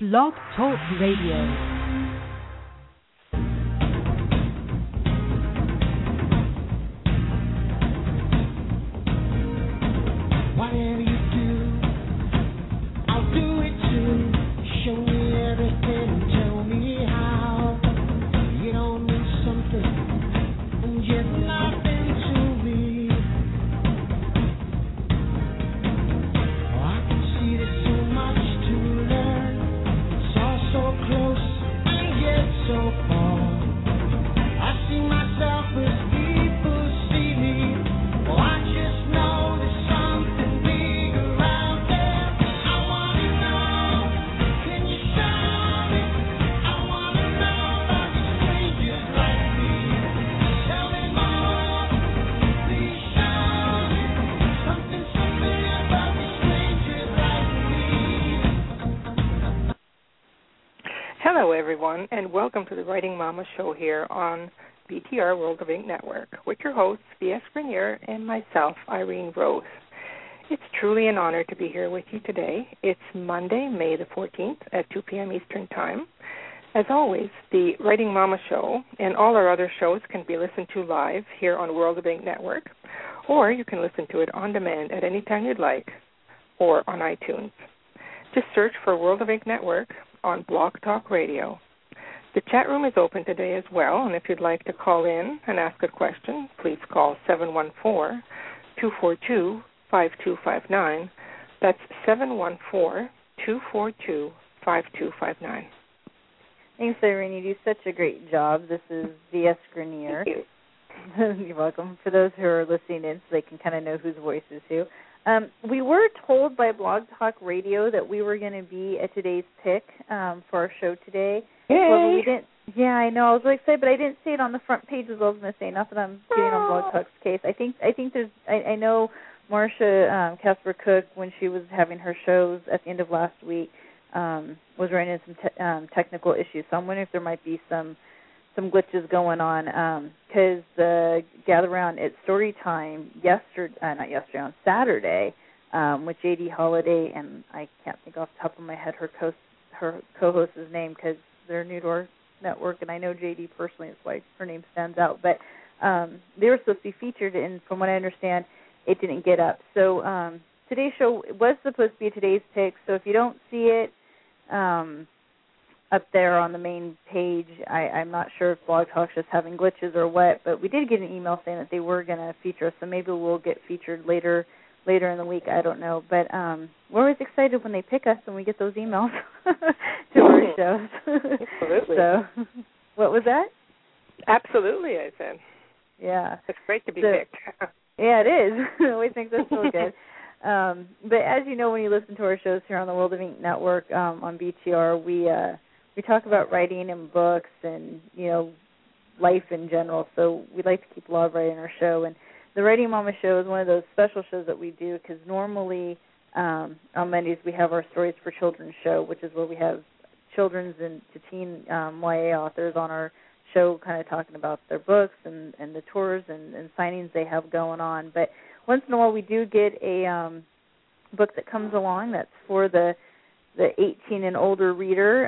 Blog Talk Radio. Hello, everyone, and welcome to the Writing Mama show here on BTR World of Ink Network with your hosts, V.S. Grenier, and myself, Irene Rose. It's truly an honor to be here with you today. It's Monday, May the 14th at 2 p.m. Eastern Time. As always, the Writing Mama show and all our other shows can be listened to live here on World of Ink Network, or you can listen to it on demand at any time you'd like, or on iTunes. Just search for World of Ink Network on Blog Talk Radio. The chat room is open today as well, and if you'd like to call in and ask a question, please call 714-242-5259. That's 714-242-5259. Thanks, Irene. You do such a great job. This is V.S. Grenier. Thank you. You're welcome. For those who are listening in, so they can kind of know whose voice is who. We were told by Blog Talk Radio that we were going to be at today's pick for our show today. Yay. Well, we didn't. Yeah, I know. I was really excited, but I didn't see it on the front page as well. I was going to say, not that I'm getting on Blog Talk's case. I think there's. I know Marcia Casper Cook, when she was having her shows at the end of last week, was running into some technical issues. So I'm wondering if there might be some glitches going on, because the gather around at Storytime on Saturday, with J.D. Holiday, and I can't think off the top of my head her co-host's name, because they're new to our network, and I know J.D. personally, that's why her name stands out. But they were supposed to be featured, and from what I understand, it didn't get up. So today's show was supposed to be today's pick, so if you don't see it up there on the main page, I'm not sure if Blog Talk's just having glitches or what, but we did get an email saying that they were going to feature us, so maybe we'll get featured later in the week. I don't know, but we're always excited when they pick us and we get those emails to our shows. Absolutely. So, what was that? Absolutely, I said. Yeah. It's great to be picked. Yeah, it is. It always makes us feel good. But as you know, when you listen to our shows here on the World of Ink Network on BTR, we talk about writing and books and, life in general. So we like to keep a lot of writing in our show. And the Writing Mama show is one of those special shows that we do, because normally on Mondays we have our Stories for Children show, which is where we have children's and to teen YA authors on our show kind of talking about their books and the tours and signings they have going on. But once in a while we do get a book that comes along that's for the 18 and older reader,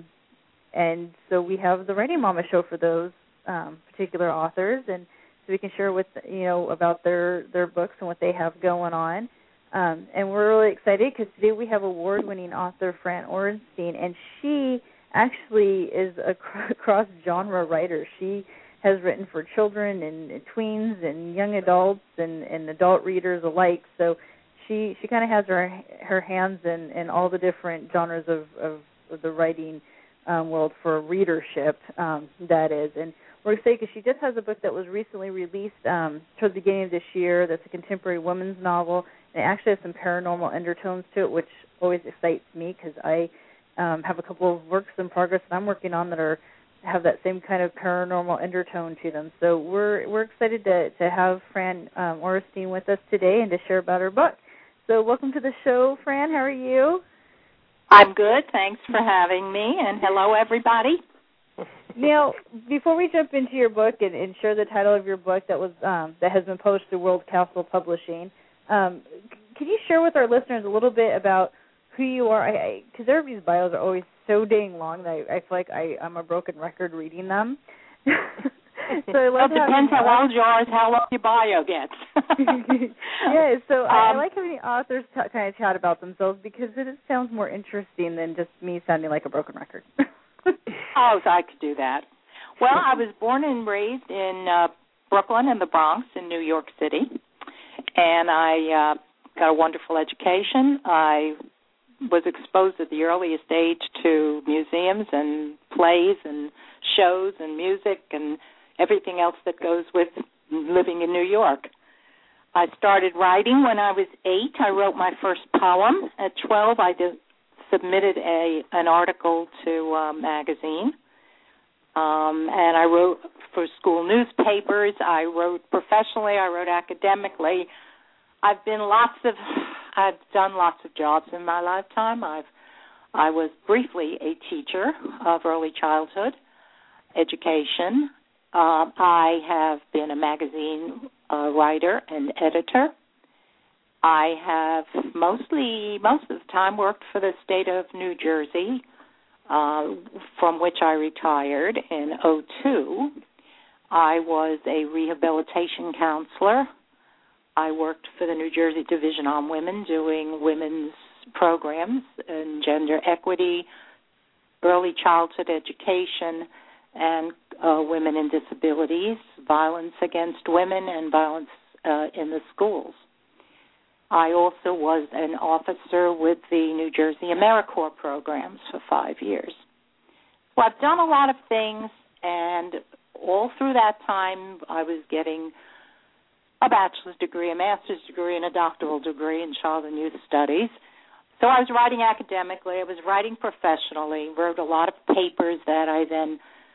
and so we have the Writing Mama show for those particular authors, and so we can share with about their books and what they have going on. And we're really excited because today we have award-winning author Fran Orenstein, and she actually is a cross-genre writer. She has written for children and tweens and young adults and adult readers alike. So she kind of has her hands in all the different genres of the writing world for readership, that is. And we're excited because she just has a book that was recently released toward the beginning of this year that's a contemporary women's novel. And it actually has some paranormal undertones to it, which always excites me because I have a couple of works in progress that I'm working on that have that same kind of paranormal undertone to them. So we're excited to have Fran Orenstein with us today and to share about her book. So welcome to the show, Fran. How are you? I'm good. Thanks for having me, and hello, everybody. Now, before we jump into your book and share the title of your book that has been published through World Castle Publishing, can you share with our listeners a little bit about who you are, because everybody's bios are always so dang long that I feel like I'm a broken record reading them. So I love it depends how old you are, how long your bio gets. Yeah, so I like having the authors kind of chat about themselves because it sounds more interesting than just me sounding like a broken record. Oh, so I could do that. Well, I was born and raised in Brooklyn and the Bronx in New York City, and I got a wonderful education. I was exposed at the earliest age to museums and plays and shows and music and everything else that goes with living in New York. I started writing when I was 8. I wrote my first poem. At 12, I submitted an article to a magazine, and I wrote for school newspapers. I wrote professionally. I wrote academically. I've done lots of jobs in my lifetime. I was briefly a teacher of early childhood education. I have been a magazine writer and editor. I have most of the time worked for the state of New Jersey, from which I retired in 2002. I was a rehabilitation counselor. I worked for the New Jersey Division on Women doing women's programs and gender equity, early childhood education, and women and disabilities, violence against women, and violence in the schools. I also was an officer with the New Jersey AmeriCorps programs for 5 years. So I've done a lot of things, and all through that time I was getting a bachelor's degree, a master's degree, and a doctoral degree in child and youth studies. So I was writing academically. I was writing professionally, wrote a lot of papers that I then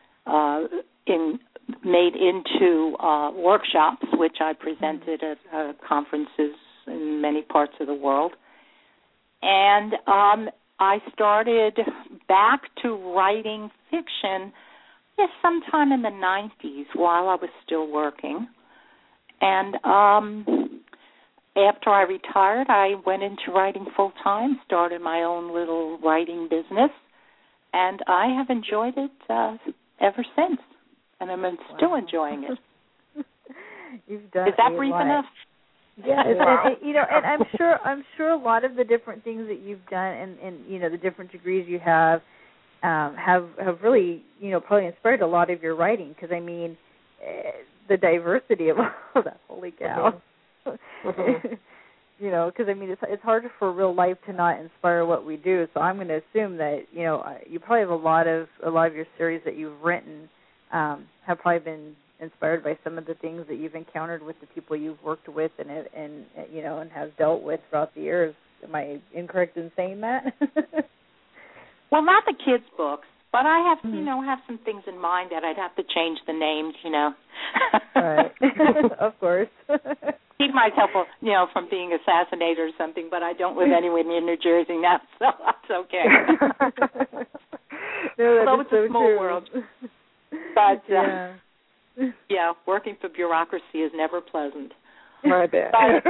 made into workshops, which I presented at conferences in many parts of the world. And I started back to writing fiction sometime in the 90s while I was still working. And after I retired, I went into writing full-time, started my own little writing business, and I have enjoyed it ever since, and I'm still enjoying it. You've done Is that brief enough? Yes, and I'm sure a lot of the different things that you've done and the different degrees you have really probably inspired a lot of your writing, because I mean the diversity of all that. Holy cow! Mm-hmm. Because I mean it's hard for real life to not inspire what we do. So I'm going to assume that you probably have a lot of your series that you've written have probably been inspired by some of the things that you've encountered with the people you've worked with and have dealt with throughout the years. Am I incorrect in saying that? Well, not the kids' books, but I have have some things in mind that I'd have to change the names. Right. Of course. Keep myself, from being assassinated or something, but I don't live anywhere near New Jersey now, so that's okay. No, it's a small world. But, working for bureaucracy is never pleasant. My bad.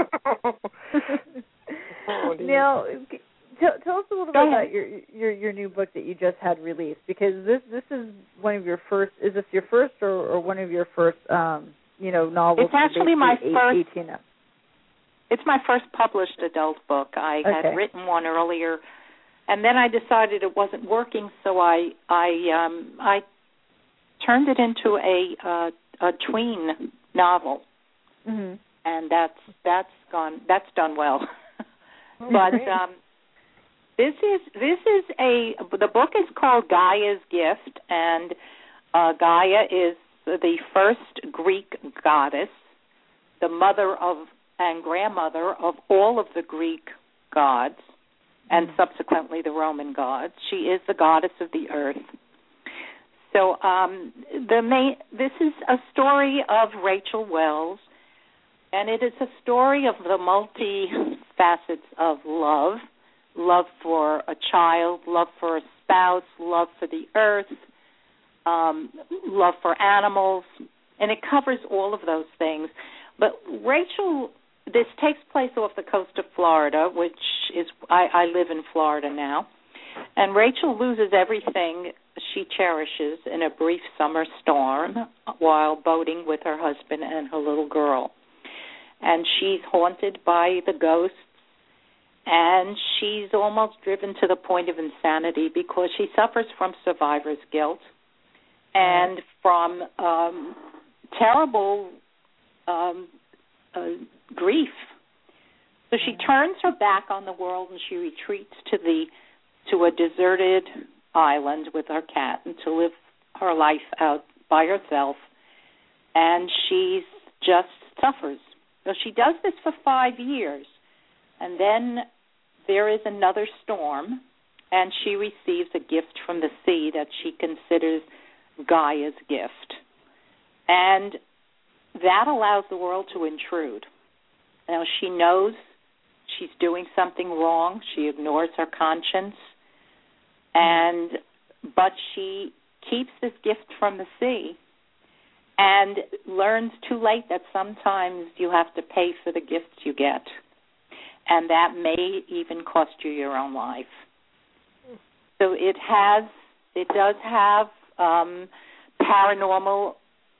Now, tell us a little bit about your new book that you just had released, because this is one of your first. Is this your first or one of your first novels? It's actually my first. 18 up? It's my first published adult book. I had written one earlier, and then I decided it wasn't working, so I turned it into a tween novel, and that's done well. But this is the book is called Gaia's Gift, and Gaia is the first Greek goddess, the mother of and grandmother of all of the Greek gods, and subsequently the Roman gods. She is the goddess of the earth. So this is a story of Rachel Wells, and it is a story of the multi-facets of love for a child, love for a spouse, love for the earth, love for animals, and it covers all of those things. But Rachel this takes place off the coast of Florida, which is I live in Florida now. And Rachel loses everything she cherishes in a brief summer storm while boating with her husband and her little girl. And she's haunted by the ghosts, and she's almost driven to the point of insanity because she suffers from survivor's guilt and from terrible grief. So she turns her back on the world and she retreats to a deserted island with her cat and to live her life out by herself, and she just suffers. So she does this for 5 years, and then there is another storm, and she receives a gift from the sea that she considers Gaia's gift. And that allows the world to intrude. Now, she knows she's doing something wrong. She ignores her conscience, but she keeps this gift from the sea and learns too late that sometimes you have to pay for the gifts you get, and that may even cost you your own life. So it does have paranormal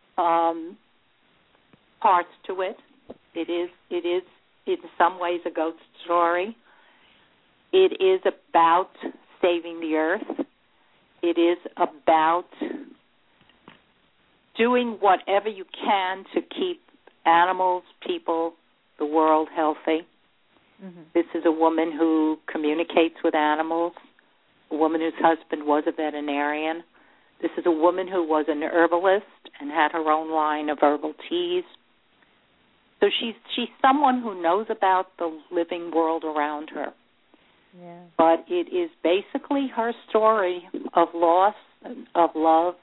parts to it. It is in some ways a ghost story. It is about saving the earth. It is about doing whatever you can to keep animals, people, the world healthy. Mm-hmm. This is a woman who communicates with animals, a woman whose husband was a veterinarian. This is a woman who was an herbalist and had her own line of herbal teas. So she's someone who knows about the living world around her. Yeah. But it is basically her story of loss, of love,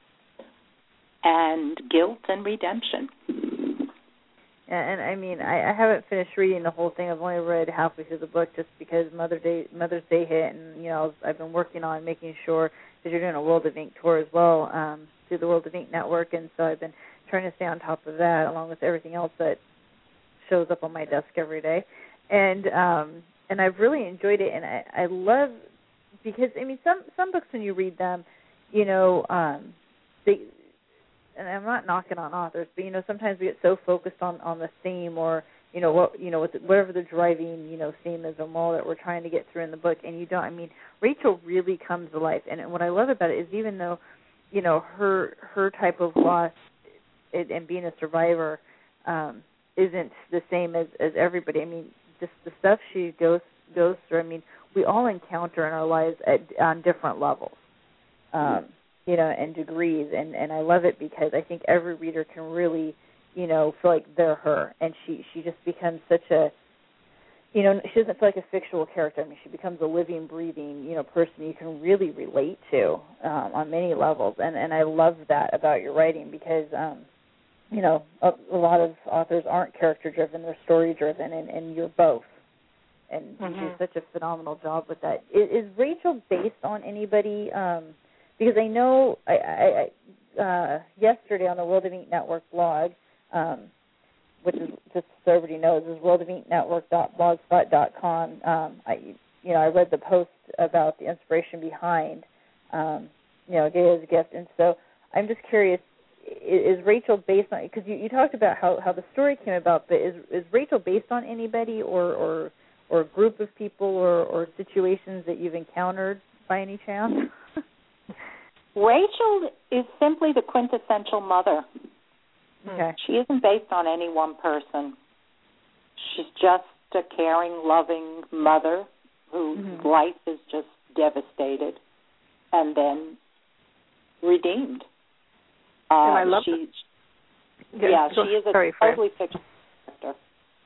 and guilt and redemption. And I mean, I haven't finished reading the whole thing. I've only read halfway through the book just because Mother's Day hit, and I've been working on making sure, because you're doing a World of Ink tour as well through the World of Ink network, and so I've been trying to stay on top of that along with everything else that shows up on my desk every day, and I've really enjoyed it, and I love, because I mean some books when you read them, they. And I'm not knocking on authors, but sometimes we get so focused on the theme or whatever the driving theme is or moral that we're trying to get through in the book, and you don't. I mean, Rachel really comes to life, and what I love about it is even though her type of loss and being a survivor isn't the same as everybody. I mean, just the stuff she goes through. I mean, we all encounter in our lives on different levels. And degrees, and I love it because I think every reader can really, feel like they're her, and she just becomes such a, she doesn't feel like a fictional character. I mean, she becomes a living, breathing, person you can really relate to on many levels, and I love that about your writing because, a lot of authors aren't character-driven, they're story-driven, and you're both, and you do such a phenomenal job with that. Is Rachel based on anybody? Because I know yesterday on the World of Ink Network blog, which is just so everybody knows, is worldofinknetwork.blogspot.com. I read the post about the inspiration behind, Gaia's gift, and so I'm just curious: is Rachel based on? Because you talked about how the story came about, but is Rachel based on anybody or a group of people or situations that you've encountered by any chance? Rachel is simply the quintessential mother. Okay. She isn't based on any one person. She's just a caring, loving mother whose life is just devastated and then redeemed. And I love she is a totally fictional character.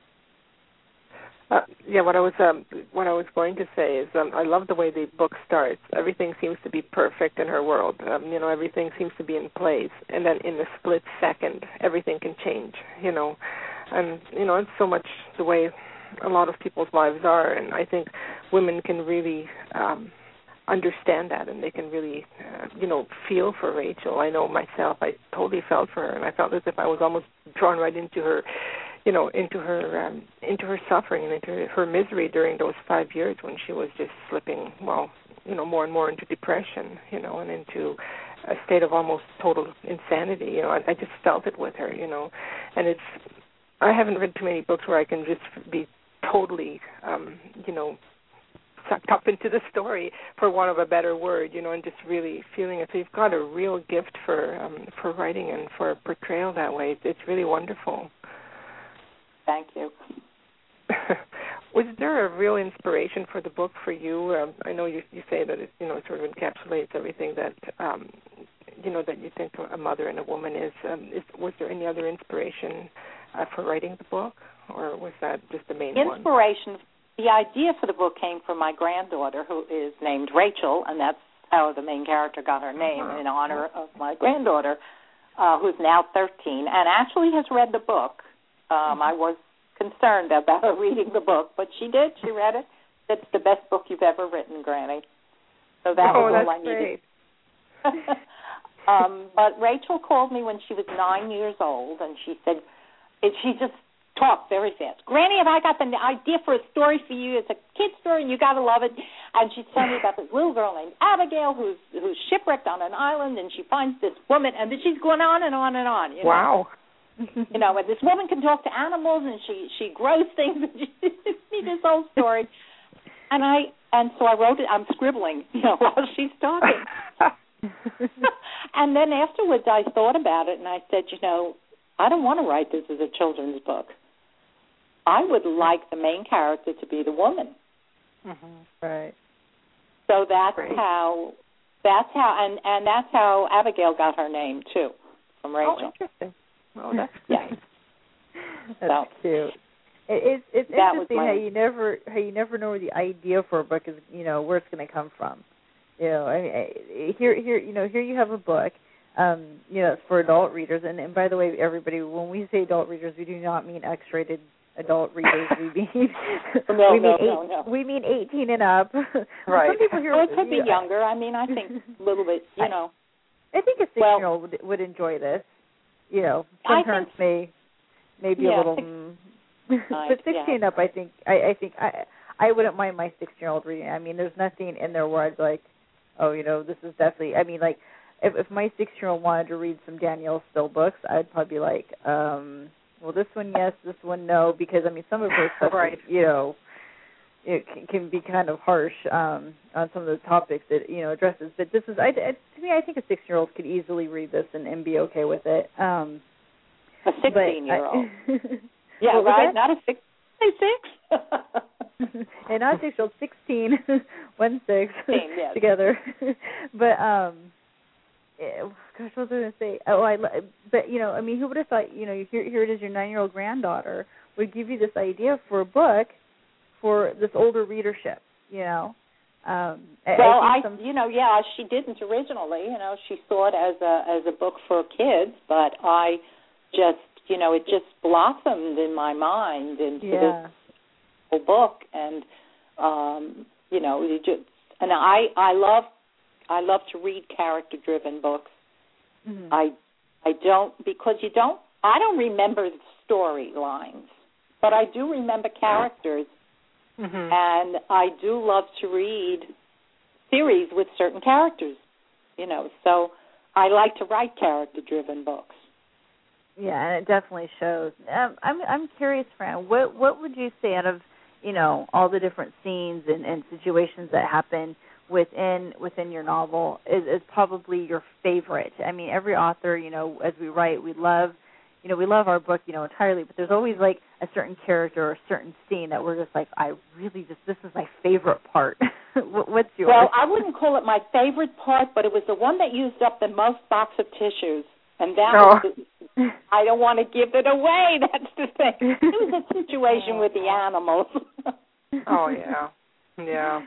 What I was going to say is I love the way the book starts. Everything seems to be perfect in her world. Everything seems to be in place, and then in a split second, everything can change. And it's so much the way a lot of people's lives are, and I think women can really understand that, and they can really, feel for Rachel. I know myself, I totally felt for her, and I felt as if I was almost drawn right into her into her suffering and into her misery during those 5 years when she was just slipping, more and more into depression, and into a state of almost total insanity. I just felt it with her, and I haven't read too many books where I can just be totally, sucked up into the story, for want of a better word, and just really feeling it. So you've got a real gift for writing and for portrayal that way. It's really wonderful. Thank you. Was there a real inspiration for the book for you? I know you say that it sort of encapsulates everything that that you think a mother and a woman is. Was there any other inspiration for writing the book, or was that just the main one? Inspiration. The idea for the book came from my granddaughter, who is named Rachel, and that's how the main character got her name, in honor of my granddaughter, who's now 13, and actually has read the book. I was concerned about her reading the book, but she did. She read it. It's the best book you've ever written, Granny. So that was all I needed. But Rachel called me when she was 9 years old, and she said, she just talked very fast. Granny, have I got the idea for a story for you? It's a kid's story, and you got to love it. And she's telling me about this little girl named Abigail who's shipwrecked on an island, and she finds this woman, and then she's going on and on and on. Wow. And this woman can talk to animals, and she grows things, and she this whole story. And so I wrote it. I'm scribbling, while she's talking. And then afterwards, I thought about it, and I said, I don't want to write this as a children's book. I would like the main character to be the woman. Mm-hmm. Right. So that's how, and that's how Abigail got her name too, from Rachel. Oh, interesting. Oh, that's nice. That's cute. It's interesting how you never know where the idea for a book is, where it's going to come from. Here you have a book. It's for adult readers, and by the way, everybody, when we say adult readers, we do not mean X-rated adult readers. We mean 18 and up. Right. Some people here, it could be younger. I think a little bit. I think a 6-year-old would enjoy this. Some parents may be a little, but 16 and up. I think I wouldn't mind my 6-year-old reading. There's nothing in there where I'd like, this is definitely. If my 6-year-old wanted to read some Danielle Still books, I'd probably be like, well, this one yes, this one no, because some of her stuff, right. It can be kind of harsh on some of the topics that addresses. But this is, to me, I think a 6-year-old could easily read this and be okay with it. A 16-year-old. Yeah, right. Not a 6. And not a 6-year-old, 16, 1 6 yes. together. But gosh, what was I going to say? Who would have thought? Here it is, your 9-year-old granddaughter would give you this idea for a book for this older readership. She didn't originally. She saw it as a book for kids, but I just, it just blossomed in my mind into this whole book, and I love to read character-driven books. Mm-hmm. I don't remember storylines, but I do remember characters. Mm-hmm. And I do love to read series with certain characters, so I like to write character-driven books. Yeah, and it definitely shows. I'm curious, Fran, what would you say out of, all the different scenes and situations that happen within your novel is probably your favorite? Every author, as we write, we love our book, entirely, but there's always like a certain character or a certain scene that we're just like, this is my favorite part. What's yours? Well, I wouldn't call it my favorite part, but it was the one that used up the most box of tissues, and that was I don't want to give it away. That's the thing. It was a situation with the animals. Oh yeah, yeah.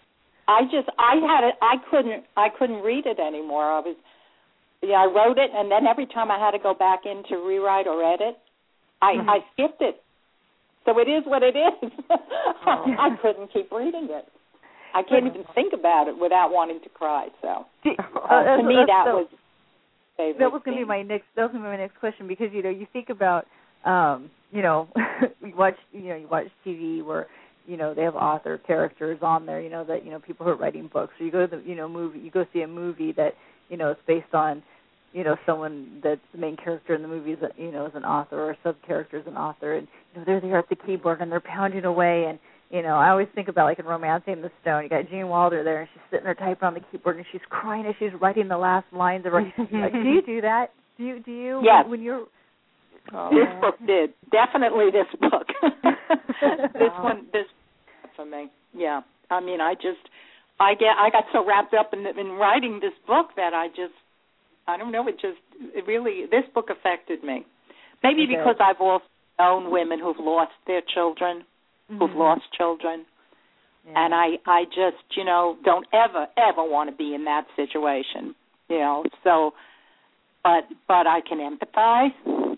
I couldn't read it anymore. I wrote it, and then every time I had to go back in to rewrite or edit, I skipped it. So it is what it is. I couldn't keep reading it. I can't even think about it without wanting to cry. So to me, that was favorite. That was going to be my next question, because you think about you watch TV where, they have author characters on there, that, people who are writing books. Or you go to the, movie, you go see a movie that, is based on, someone that's the main character in the movie is, is an author, or a sub-character is an author. And, they're there at the keyboard and they're pounding away. And, I always think about, like, in Romancing the Stone, you got Gene Wilder there, and she's sitting there typing on the keyboard, and she's crying as she's writing the last lines of her. Like, do you do that? Do you? Yes. When you're... Oh, this book did. Definitely this book. This for me. Yeah. I mean, I got so wrapped up in writing this book that I don't know, this book affected me. Maybe because I've also known women who've lost their children, who've lost children. Yeah. And I just, don't ever want to be in that situation, so, but I can empathize.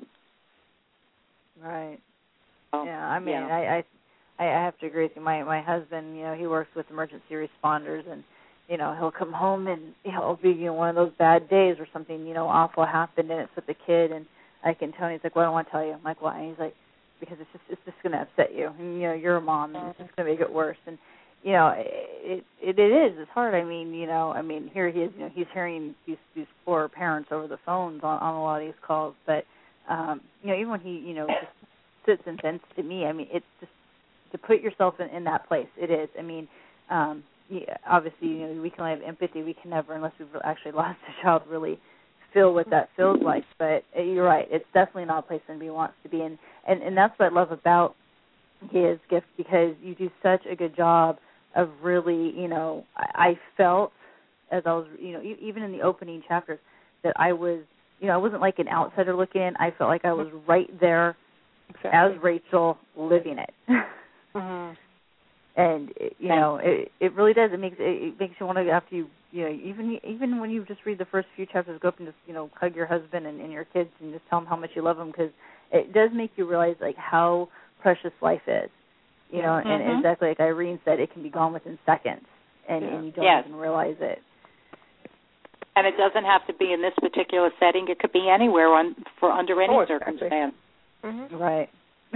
Right. Yeah, I mean, yeah. I have to agree with you. My husband, he works with emergency responders, and he'll come home and he'll be one of those bad days where something awful happened and it's with the kid, and I can tell him. He's like, "Well, I don't want to tell you." I'm like, "Why?" And he's like, "Because it's just going to upset you, and you're a mom, and it's just going to make it worse." And it is. It's hard. I mean, here he is. He's hearing these poor parents over the phones on a lot of these calls, but. Even when he, just sits and vents to me, I mean, it's just to put yourself in that place. It is. I mean, obviously, we can only have empathy. We can never, unless we've actually lost a child, really feel what that feels like. But you're right. It's definitely not a place anybody wants to be in. And that's what I love about his gift, because you do such a good job of really, I felt as I was, even in the opening chapters, that I was, I wasn't like an outsider looking in. I felt like I was right there as Rachel, living it. And it really does. It makes you want to, after you even when you just read the first few chapters, go up and just hug your husband and your kids and just tell them how much you love them, because it does make you realize like how precious life is. And exactly like Irene said, it can be gone within seconds, and you don't even realize it. And it doesn't have to be in this particular setting. It could be anywhere under any circumstance. Mm-hmm. Right.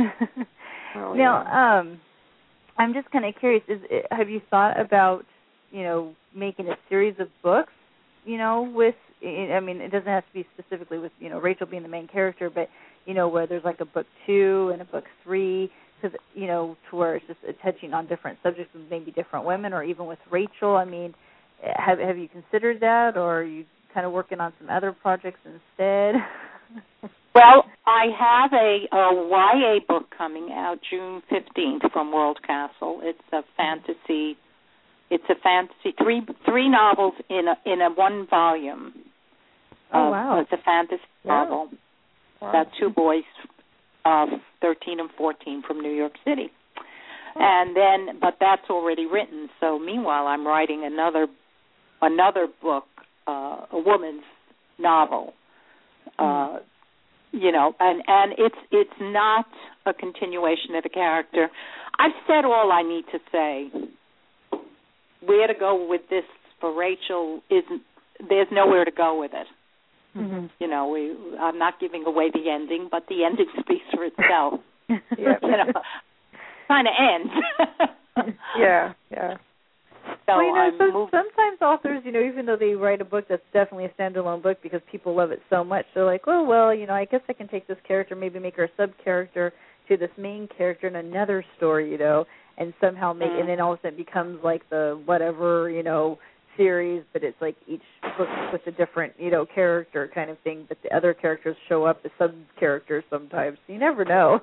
Now, I'm just kind of curious. Have you thought about, making a series of books, with? I mean, it doesn't have to be specifically with, Rachel being the main character, but where there's like a book 2 and a book 3, because to where it's just touching on different subjects with maybe different women, or even with Rachel. I mean. Have you considered that, or are you kind of working on some other projects instead? Well, I have a YA book coming out June 15th from World Castle. It's a fantasy. Three novels in a one volume. Oh wow! It's a fantasy novel. Wow. About two boys, 13 and 14, from New York City. And then, but that's already written. So meanwhile, I'm writing another book, a woman's novel. And it's not a continuation of the character. I've said all I need to say. Where to go with this for Rachel there's nowhere to go with it. Mm-hmm. I'm not giving away the ending, but the ending speaks for itself. Kind of ends. Yeah. So sometimes authors, even though they write a book that's definitely a standalone book because people love it so much, they're like, oh, well, I guess I can take this character, maybe make her a sub-character to this main character in another story, and somehow make, and then all of a sudden it becomes like the whatever, series, but it's like each book with a different, character kind of thing, but the other characters show up as sub-characters sometimes. So you never know.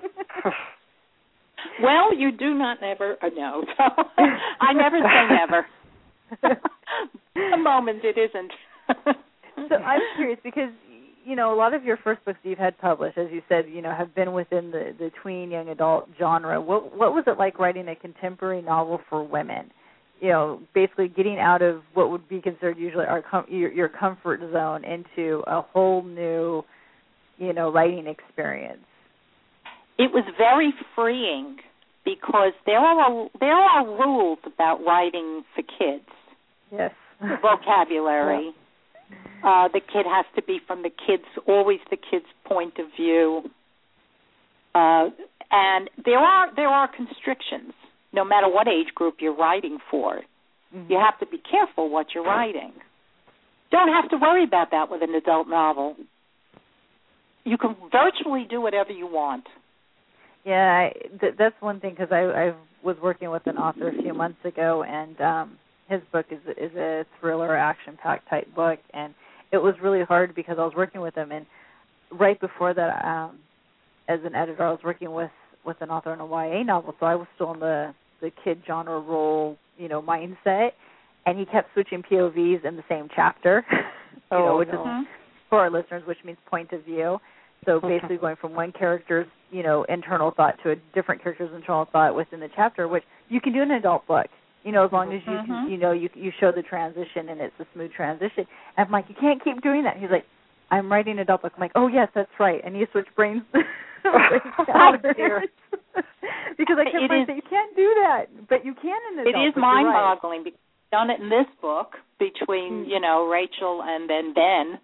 Well, you do not never know. So I never say never. The moment it isn't. So I'm curious because, a lot of your first books that you've had published, as you said, have been within the tween young adult genre. What was it like writing a contemporary novel for women? Basically getting out of what would be considered usually your comfort zone into a whole new, writing experience. It was very freeing because there are rules about writing for kids. Yes. Vocabulary. The kid has to be from always the kid's point of view. And there are constrictions, no matter what age group you're writing for. Mm-hmm. You have to be careful what you're writing. Don't have to worry about that with an adult novel. You can virtually do whatever you want. Yeah, that's one thing, because I was working with an author a few months ago, and his book is a thriller, action-packed type book, and it was really hard because I was working with him, and right before that, as an editor, I was working with an author in a YA novel, so I was still in the kid genre role, mindset, and he kept switching POVs in the same chapter, which is for our listeners, which means point of view. So basically going from one character's, internal thought to a different character's internal thought within the chapter, which you can do in an adult book, as long as you can, you show the transition and it's a smooth transition. And I'm like, you can't keep doing that. He's like, I'm writing an adult book. I'm like, oh, yes, that's right. I need to switch brains. Because I kept saying, you can't do that, but you can in an adult book. It is mind-boggling because I've done it in this book between, Rachel and then Ben.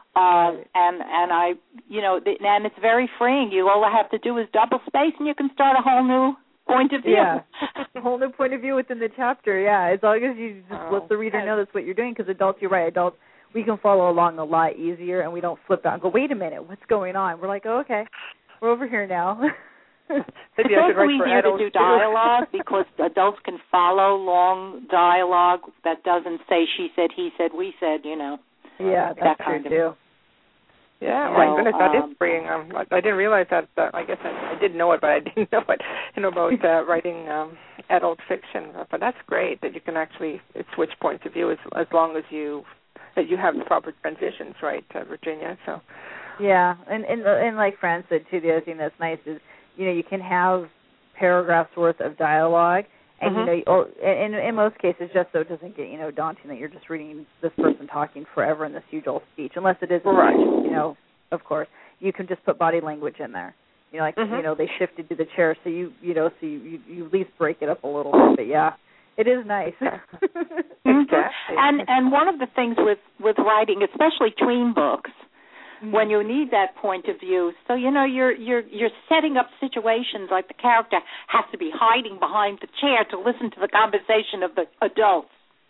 And I, and it's very freeing. All I have to do is double space, and you can start a whole new point of view. Yeah, a whole new point of view within the chapter. Yeah, as long as you just let the reader know that's what you're doing. Because adults, you're right. Adults, we can follow along a lot easier, and we don't flip out and go, "Wait a minute, what's going on?" We're like, "Oh, okay, we're over here now." It's also easier to do dialogue because adults can follow long dialogue that doesn't say she said, he said, we said. Yeah, that's true too. Yeah, my goodness, that is freeing. I didn't realize that. I guess I did know it, but I didn't know it. About writing adult fiction. But that's great that you can actually switch points of view as long as you have the proper transitions, right, Virginia? So. Yeah, and like Fran said too, the other thing that's nice is you can have paragraphs worth of dialogue. And, in most cases, just so it doesn't get, daunting that you're just reading this person talking forever in this huge old speech, unless it is, right. Of course. You can just put body language in there. They shifted to the chair, so you at least break it up a little bit. But, yeah, it is nice. Exactly. And one of the things with writing, especially tween books, when you need that point of view. So, you're setting up situations like the character has to be hiding behind the chair to listen to the conversation of the adults.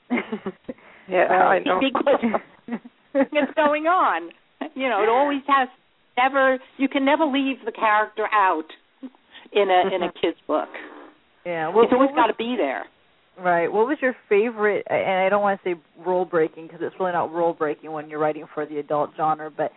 Yeah, I know. Because it's going on. It always has you can never leave the character out in a kid's book. Yeah, it's always got to be there. Right. What was your favorite, and I don't want to say rule-breaking because it's really not rule-breaking when you're writing for the adult genre, but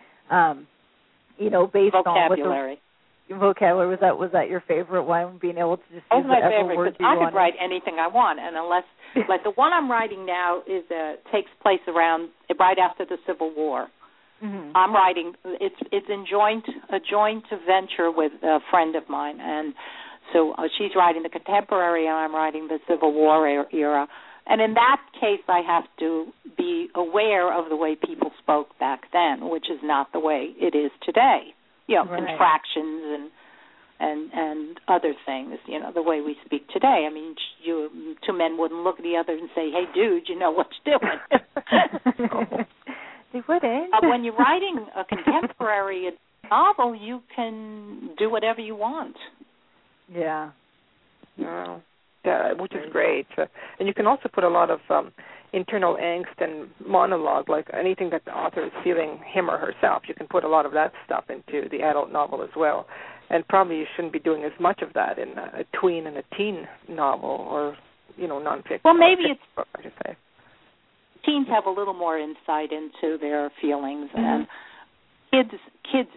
based vocabulary. On vocabulary, was that your favorite one? Being able to just use my whatever favorite, words you I want. could write anything I want, and unless like the one I'm writing now takes place right after the Civil War. Mm-hmm. I'm writing. It's a joint venture with a friend of mine, and so she's writing the contemporary, and I'm writing the Civil War era. And in that case, I have to be aware of the way people spoke back then, which is not the way it is today. Right. Contractions and other things, the way we speak today. I mean, two men wouldn't look at the other and say, "Hey, dude, you know what you're doing." They wouldn't. When you're writing a contemporary novel, you can do whatever you want. Yeah. Wow. Which is great. And you can also put a lot of internal angst and monologue, like anything that the author is feeling him or herself. You can put a lot of that stuff into the adult novel as well. And probably you shouldn't be doing as much of that in a tween and a teen novel or, nonfiction. Well, maybe it's I should say. Teens have a little more insight into their feelings, and kids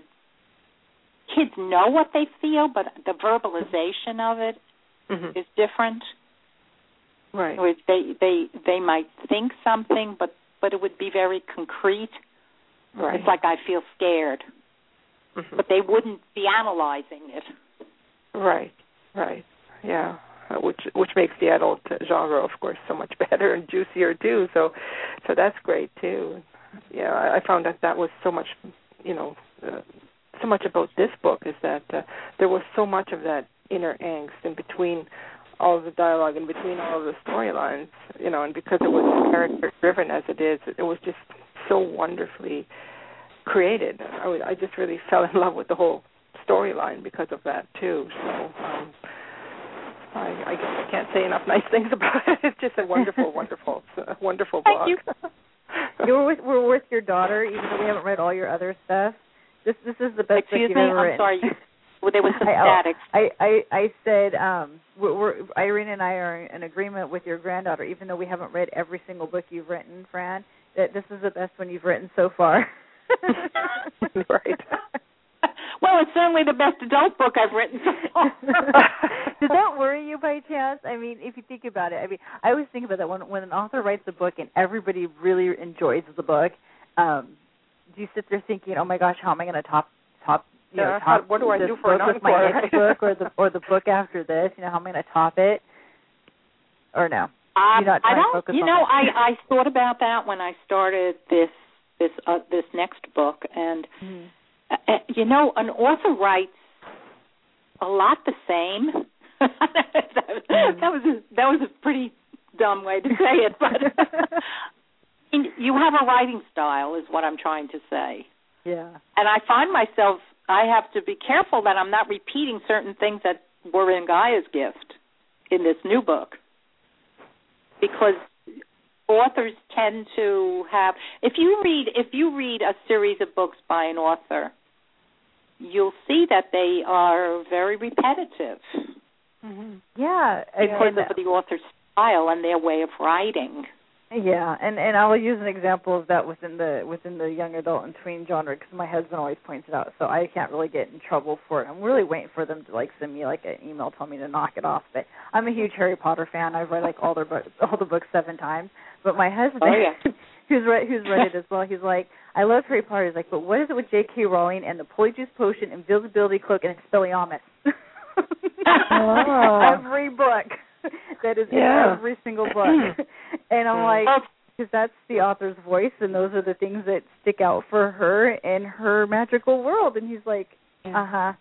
know what they feel, but the verbalization of it is different. Right. They might think something, but it would be very concrete. Right. It's like I feel scared, but they wouldn't be analyzing it. Right. Yeah. Which makes the adult genre, of course, so much better and juicier too. So that's great too. Yeah, I found that was so much, so much about this book is that there was so much of that inner angst in between all of the dialogue, in between all of the storylines, and because it was character-driven as it is, it was just so wonderfully created. I just really fell in love with the whole storyline because of that too. So I guess I can't say enough nice things about it. It's just a wonderful, wonderful book. Thank you. We're with your daughter, even though we haven't read all your other stuff. This is the best book you've ever written. I'm sorry. There was some static. I said Irene and I are in agreement with your granddaughter, even though we haven't read every single book you've written, Fran, that this is the best one you've written so far. Right. Well, it's certainly the best adult book I've written so far. Does that worry you by chance? I mean, if you think about it, I always think about that when an author writes a book and everybody really enjoys the book, do you sit there thinking, oh my gosh, how am I going to top what do I do for an with my next book or the book after this? How am I going to top it? Or no? I thought about that when I started this next book, and an author writes a lot the same. that was a pretty dumb way to say it, but you have a writing style, is what I'm trying to say. Yeah. And I find myself, I have to be careful that I'm not repeating certain things that were in Gaia's gift in this new book, because authors tend to have. If you read a series of books by an author, you'll see that they are very repetitive. Mm-hmm. Yeah, because of the author's style and their way of writing. Yeah, and I'll use an example of that within the young adult and tween genre, because my husband always points it out, so I can't really get in trouble for it. I'm really waiting for them to send me an email telling me to knock it off. But I'm a huge Harry Potter fan. I've read all the books 7 times. But my husband, who's read it as well, he's like, I love Harry Potter. He's like, but what is it with J.K. Rowling and the Polyjuice Potion, Invisibility Cloak, and Expelliarmus? Every book. That is in every single book. And I'm like, because that's the author's voice, and those are the things that stick out for her and her magical world. And he's like, uh-huh.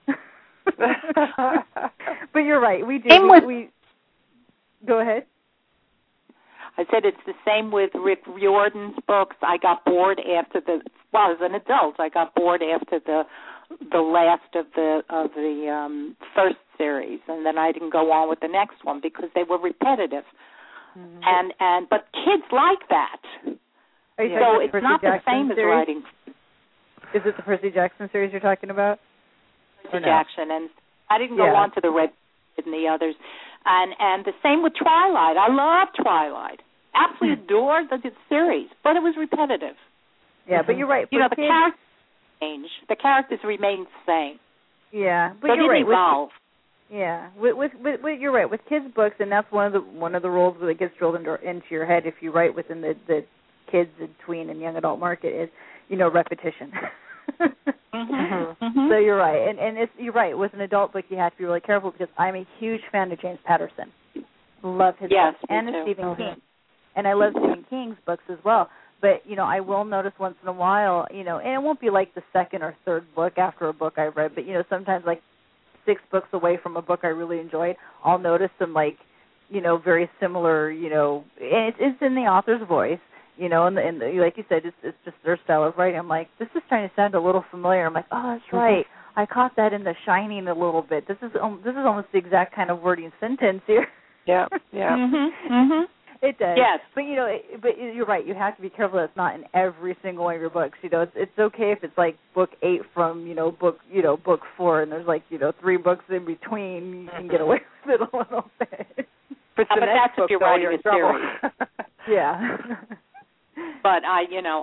But you're right. We do. We go ahead. I said it's the same with Rick Riordan's books. I got bored after as an adult, I got bored after the last of the first series, and then I didn't go on with the next one because they were repetitive. Mm-hmm. But kids like that. So it's not the same as writing. Is it the Percy Jackson series you're talking about? Percy Jackson, and I didn't go on to the Red and the others. And the same with Twilight. I love Twilight. Absolutely adored the series, but it was repetitive. Yeah, but you're right. The characters change. The characters remain the same. Yeah, but you're right. Evolve. Yeah, with you're right. With kids' books, and that's one of the rules that gets drilled into your head if you write within the kids, and tween, and young adult market is repetition. Mm-hmm. So you're right, and you're right. With an adult book, you have to be really careful, because I'm a huge fan of James Patterson. Love his books, and Stephen King, and I love Stephen King's books as well. But I will notice once in a while, and it won't be like the second or third book after a book I've read, but sometimes 6 books away from a book I really enjoyed, I'll notice some very similar, and it's in the author's voice. And like you said, it's just their style of writing. I'm like, this is starting to sound a little familiar. I'm like, oh, that's right. I caught that in The Shining a little bit. This is almost the exact kind of wording sentence here. Yeah. It does. Yes. But but you're right. You have to be careful that it's not in every single one of your books. It's okay if it's book 8 from book 4, and there's 3 books in between. You can get away with it a little bit. But that's if you're writing a series. Yeah. But I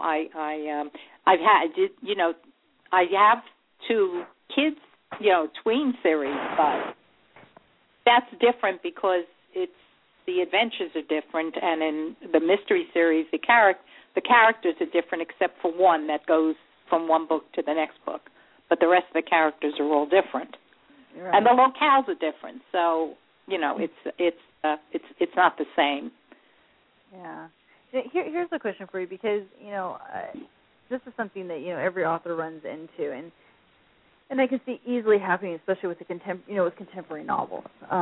have 2 kids, tween series, but that's different because the adventures are different, and in the mystery series, the characters are different except for one that goes from one book to the next book. But the rest of the characters are all different, and the locales are different. So it's not the same. Yeah. Here's a question for you, because this is something that every author runs into, and I can see easily happening, especially with with contemporary novels.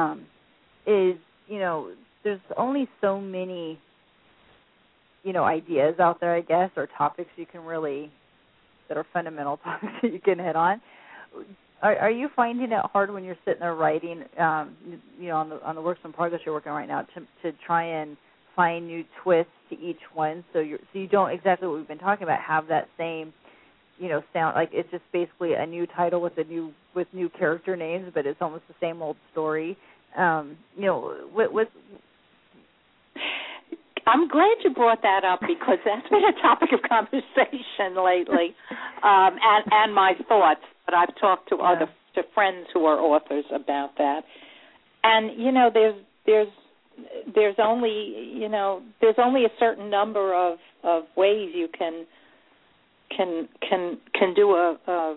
There's only so many ideas out there, I guess, or topics you can that are fundamental topics that you can hit on. Are you finding it hard when you're sitting there writing, on the works in progress you're working on right now, to try and find new twists to each one, so you don't, exactly what we've been talking about, have that same, sound, like it's just basically a new title with new character names, but it's almost the same old story. With I'm glad you brought that up, because that's been a topic of conversation lately, and my thoughts. But I've talked to to friends who are authors about that, and there's only a certain number of ways you can do a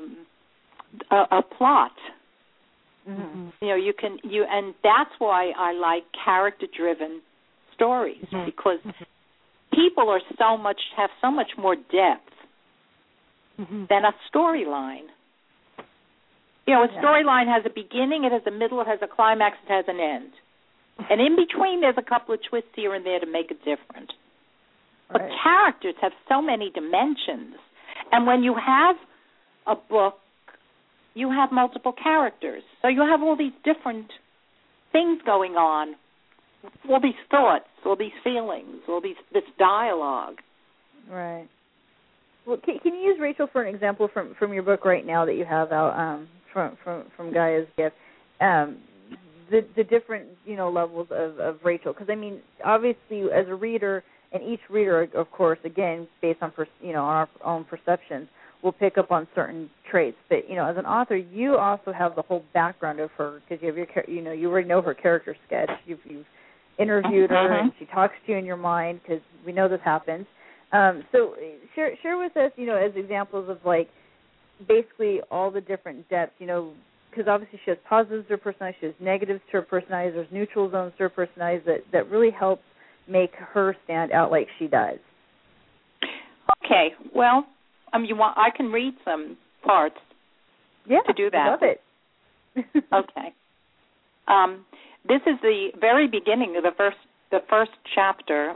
plot. Mm-hmm. And that's why I like character-driven stories, because people have so much more depth than a storyline. A storyline has a beginning, it has a middle, it has a climax, it has an end. And in between, there's a couple of twists here and there to make it different. But characters have so many dimensions. And when you have a book, you have multiple characters. So you have all these different things going on, all these thoughts, all these feelings, this dialogue. Right. Well, can you use Rachel for an example from your book right now that you have out from Gaia's Gift? The different levels of Rachel, because obviously as a reader, and each reader, of course, again based on our own perceptions, will pick up on certain traits. But as an author, you also have the whole background of her, because you have you already know her character sketch. You've interviewed her, and she talks to you in your mind, because we know this happens. So share with us, as examples of basically all the different depths, because obviously she has positives to her personality, she has negatives to her personality, there's neutral zones to her personality that really help make her stand out like she does. Okay, well, I can read some parts to do that. I love it. Okay. This is the very beginning of the first chapter.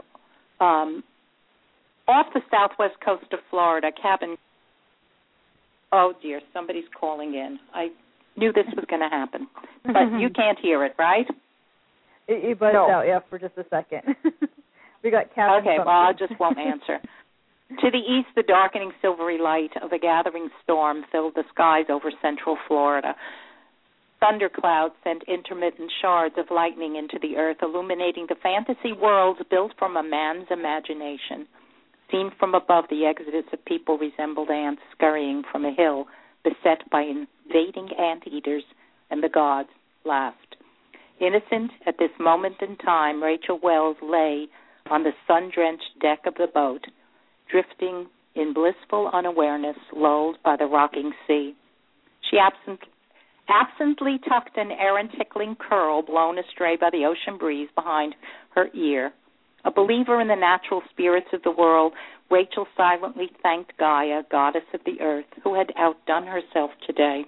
Off the southwest coast of Florida, cabin. Oh dear, somebody's calling in. I knew this was going to happen, but you can't hear it, right? It buzzed out, for just a second. We got cabin. Okay, well, I just won't answer. To the east, the darkening silvery light of a gathering storm filled the skies over central Florida. Thunderclouds sent intermittent shards of lightning into the earth, illuminating the fantasy worlds built from a man's imagination. Seen from above, the exodus of people resembled ants scurrying from a hill beset by invading anteaters, and the gods laughed. Innocent at this moment in time, Rachel Wells lay on the sun-drenched deck of the boat, drifting in blissful unawareness, lulled by the rocking sea. She absently tucked an errant tickling curl blown astray by the ocean breeze behind her ear. A believer in the natural spirits of the world, Rachel silently thanked Gaia, goddess of the earth, who had outdone herself today.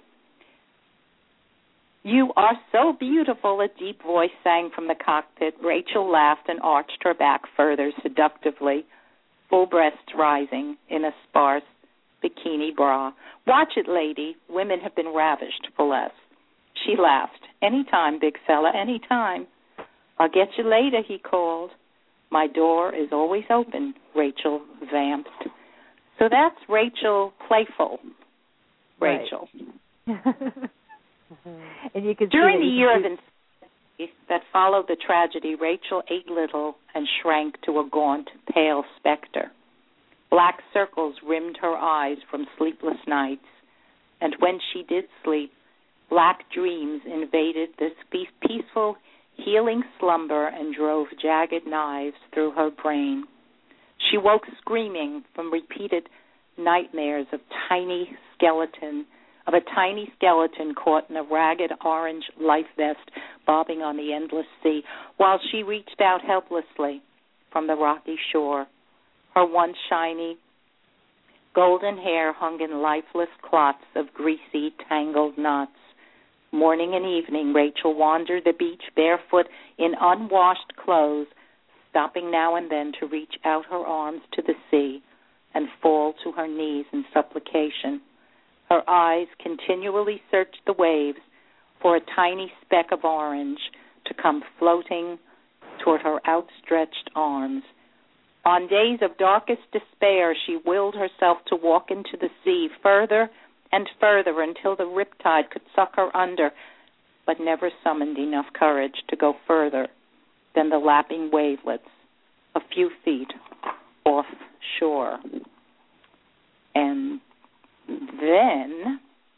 "You are so beautiful," a deep voice sang from the cockpit. Rachel laughed and arched her back further seductively, full breasts rising in a sparse bikini bra. "Watch it, lady. Women have been ravished for less." She laughed. "Anytime, big fella, anytime." "I'll get you later," he called. "My door is always open," Rachel vamped. So that's Rachel, playful Rachel. Right. And you can During the year of insanity that followed the tragedy, Rachel ate little and shrank to a gaunt, pale specter. Black circles rimmed her eyes from sleepless nights, and when she did sleep, black dreams invaded this peaceful, healing slumber and drove jagged knives through her brain. She woke screaming from repeated nightmares of a tiny skeleton caught in a ragged orange life vest bobbing on the endless sea, while she reached out helplessly from the rocky shore. Her once shiny golden hair hung in lifeless clots of greasy, tangled knots. Morning and evening, Rachel wandered the beach barefoot in unwashed clothes, stopping now and then to reach out her arms to the sea and fall to her knees in supplication. Her eyes continually searched the waves for a tiny speck of orange to come floating toward her outstretched arms. On days of darkest despair, she willed herself to walk into the sea further and further until the riptide could suck her under, but never summoned enough courage to go further than the lapping wavelets a few feet offshore. And then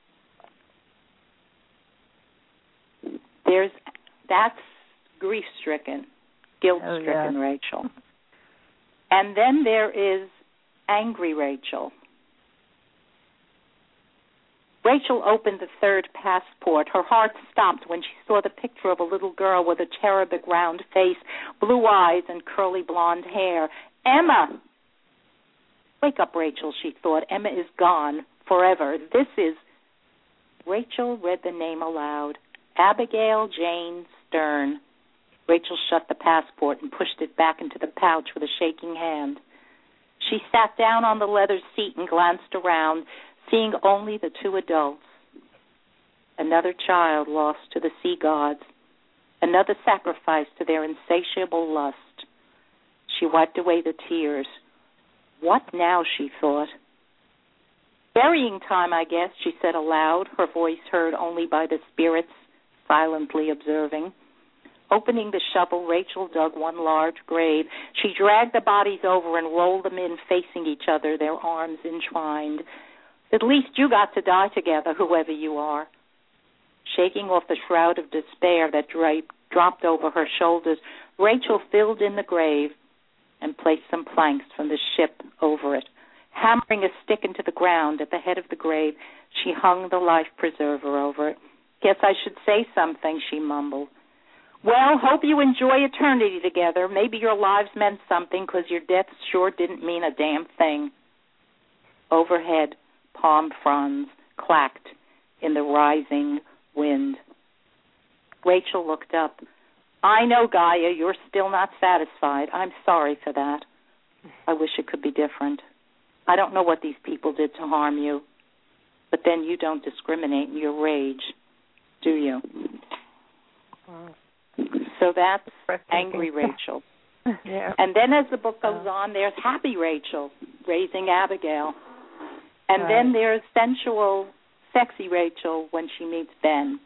that's grief-stricken, guilt-stricken Rachel. And then there is angry Rachel. Rachel opened the third passport. Her heart stopped when she saw the picture of a little girl with a cherubic round face, blue eyes, and curly blonde hair. Emma! Wake up, Rachel, she thought. Emma is gone forever. This is... Rachel read the name aloud. Abigail Jane Stern. Rachel shut the passport and pushed it back into the pouch with a shaking hand. She sat down on the leather seat and glanced around, seeing only the two adults. Another child lost to the sea gods. Another sacrifice to their insatiable lust. She wiped away the tears. What now, she thought. Burying time, I guess, she said aloud, her voice heard only by the spirits silently observing. Opening the shovel, Rachel dug one large grave. She dragged the bodies over and rolled them in facing each other, their arms entwined. At least you got to die together, whoever you are. Shaking off the shroud of despair that dropped over her shoulders, Rachel filled in the grave and placed some planks from the ship over it. Hammering a stick into the ground at the head of the grave, she hung the life preserver over it. Guess I should say something, she mumbled. Well, hope you enjoy eternity together. Maybe your lives meant something because your death sure didn't mean a damn thing. Overhead, palm fronds clacked in the rising wind. Rachel looked up. I know, Gaia, you're still not satisfied. I'm sorry for that. I wish it could be different. I don't know what these people did to harm you, but then you don't discriminate in your rage, do you? So that's angry Rachel. Yeah. And then as the book goes on, there's happy Rachel, raising Abigail. And then there's sensual, sexy Rachel when she meets Ben.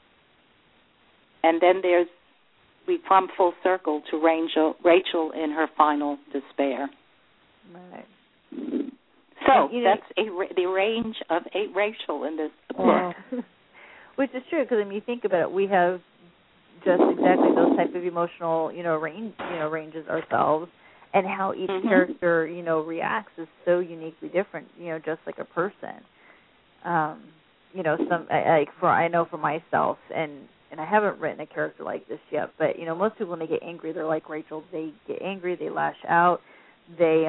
And then we come full circle to Rachel in her final despair. Right. So that's the range of 8 Rachel in this book. Which is true, because when you think about it, we have just exactly those type of emotional, ranges ourselves, and how each character, reacts is so uniquely different, just like a person. I know for myself, and I haven't written a character like this yet, but most people when they get angry, they're like Rachel. They get angry, they lash out, they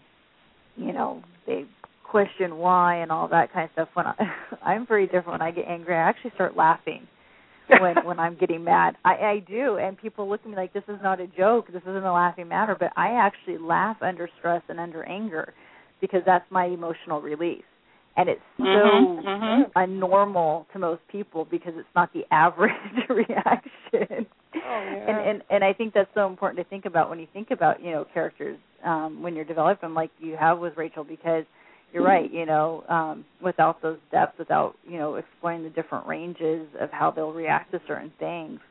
they question why and all that kind of stuff. When I'm very different. When I get angry, I actually start laughing. When I'm getting mad, I do, and people look at me like this is not a joke, this isn't a laughing matter, but I actually laugh under stress and under anger because that's my emotional release, and it's so unnormal to most people because it's not the average reaction. And I think that's so important to think about when you think about characters when you're developing them like you have with Rachel, because you're right, without those depths, without, exploring the different ranges of how they'll react to certain things.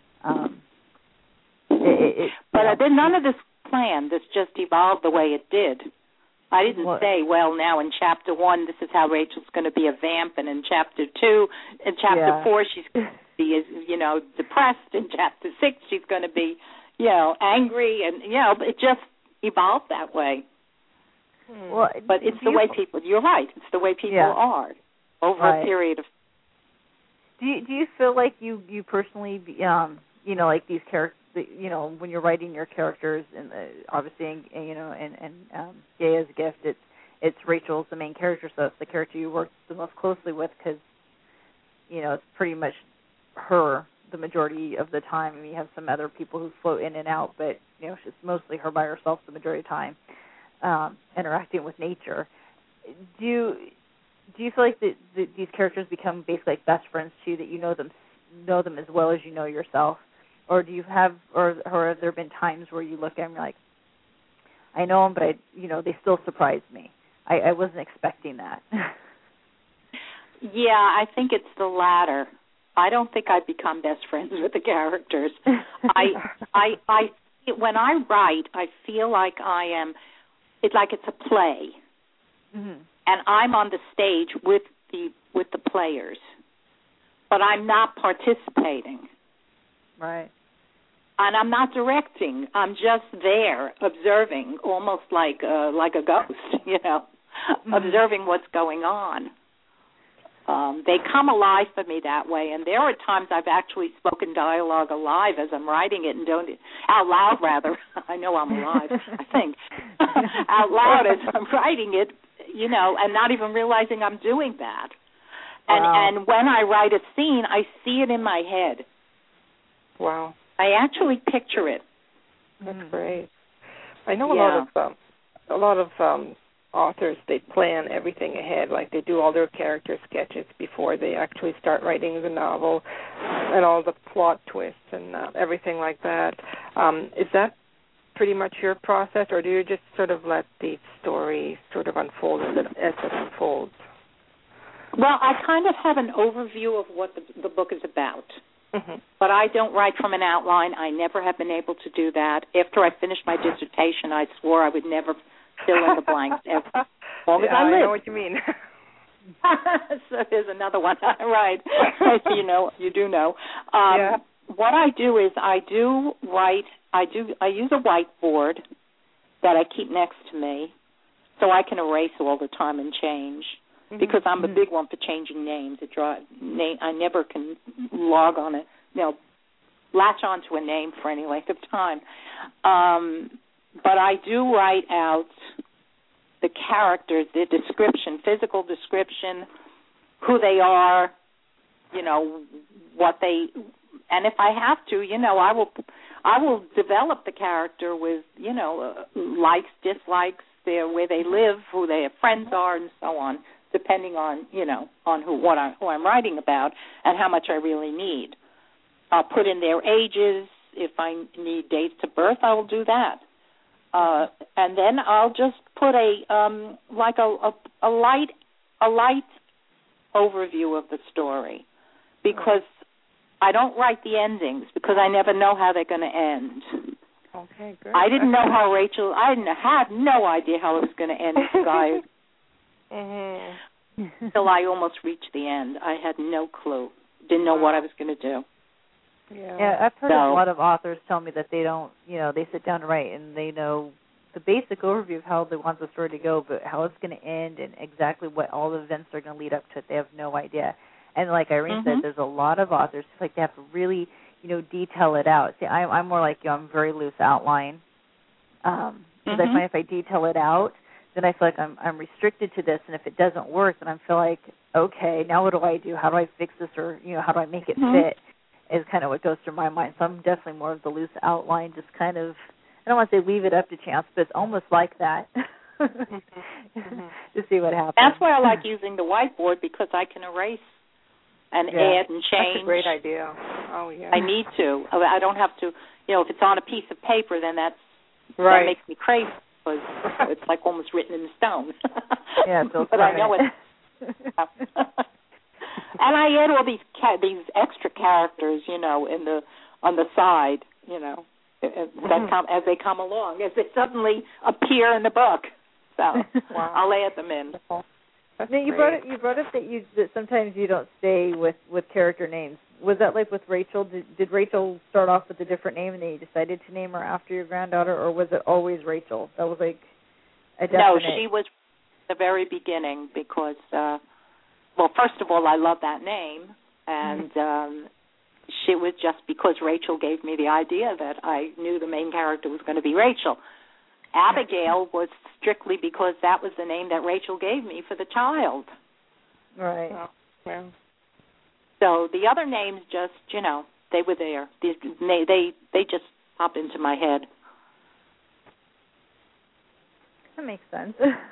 But none of this planned. This just evolved the way it did. I didn't say, well, now in Chapter 1, this is how Rachel's going to be a vamp, and in Chapter 2, in Chapter 4, she's going to be, depressed. In Chapter 6, she's going to be, angry, and, it just evolved that way. Well, but it's the way people. You're right. It's the way people are over a period of. Do you feel like you personally, like these characters, when you're writing your characters, and obviously, and Gaia's Gift, it's Rachel's the main character, so it's the character you work the most closely with because, it's pretty much her the majority of the time. I mean, you have some other people who float in and out, but she's mostly her by herself the majority of the time. Interacting with nature. Do do you feel like these characters become basically like best friends too, that you know them as well as you know yourself? Or do you have, or have there been times where you look at them and you're like, I know them, but they still surprised me. I wasn't expecting that. Yeah, I think it's the latter. I don't think I become best friends with the characters. When I write, I feel like it's like it's a play, and I'm on the stage with the players, but I'm not participating. Right. And I'm not directing. I'm just there, observing, almost like a ghost, observing what's going on. They come alive for me that way, and there are times I've actually spoken dialogue alive as I'm writing it, and out loud rather. I know I'm alive, I think. Out loud as I'm writing it, and not even realizing I'm doing that. Wow. And when I write a scene, I see it in my head. Wow. I actually picture it. That's great. I know a lot of authors, they plan everything ahead, like they do all their character sketches before they actually start writing the novel, and all the plot twists and everything like that. Is that pretty much your process, or do you just sort of let the story sort of unfold as it unfolds? Well, I kind of have an overview of what the book is about. But I don't write from an outline. I never have been able to do that. After I finished my dissertation, I swore I would never fill in the blanks as long as I live. I know what you mean. So there's another one. Right. You do know. What I do is I use a whiteboard that I keep next to me so I can erase all the time and change. Because I'm a big one for changing names. I never can log on it, latch on to a name for any length of time. But I do write out the characters, their description, physical description, who they are, what they, and if I have to, I will develop the character with, likes, dislikes, where they live, who their friends are, and so on, depending on, on who I'm writing about and how much I really need. I'll put in their ages. If I need dates of birth, I will do that. And then I'll just put a light overview of the story, because I don't write the endings, because I never know how they're going to end. Okay, good. I didn't know how had no idea how it was going to end, guys. Until I almost reached the end. I had no clue. Didn't know what I was going to do. Yeah, I've heard a lot of authors tell me that they don't, they sit down to write and they know the basic overview of how they want the story to go, but how it's going to end and exactly what all the events are going to lead up to it, they have no idea. And like Irene said, there's a lot of authors like they have to really, detail it out. See, I'm more like you. I'm very loose outline. Because I find if I detail it out, then I feel like I'm restricted to this, and if it doesn't work, then I feel like, okay, now what do I do? How do I fix this, or how do I make it fit? Is kind of what goes through my mind. So I'm definitely more of the loose outline, just kind of, I don't want to say leave it up to chance, but it's almost like that to see what happens. That's why I like using the whiteboard, because I can erase and add and change. That's a great idea. Oh, yeah. I need to. I don't have to, if it's on a piece of paper, then that makes me crazy, because it's like almost written in stone. Yeah, so but I know it. And I add all these extra characters, on the side, that come as they come along, as they suddenly appear in the book. So I'll add them in. Now, you brought up that sometimes you don't stay with character names. Was that like with Rachel? Did Rachel start off with a different name and then you decided to name her after your granddaughter, or was it always Rachel? That was like a definite... No, she was the very beginning, because, first of all, I love that name, and she was just because Rachel gave me the idea that I knew the main character was going to be Rachel. Abigail was strictly because that was the name that Rachel gave me for the child. Right. Oh, yeah. So the other names just, they were there. They just pop into my head. That makes sense.